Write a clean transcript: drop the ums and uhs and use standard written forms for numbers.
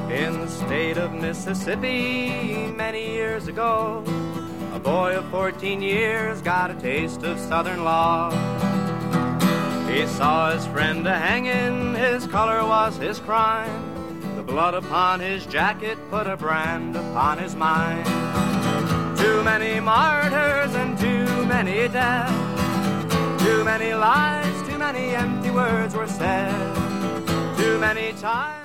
In the state of Mississippi, many years ago, a boy of 14 years got a taste of Southern law. He saw his friend a-hangin', his color was his crime. The blood upon his jacket put a brand upon his mind. Too many martyrs and too many deaths. Too many lies, too many empty words were said. Too many times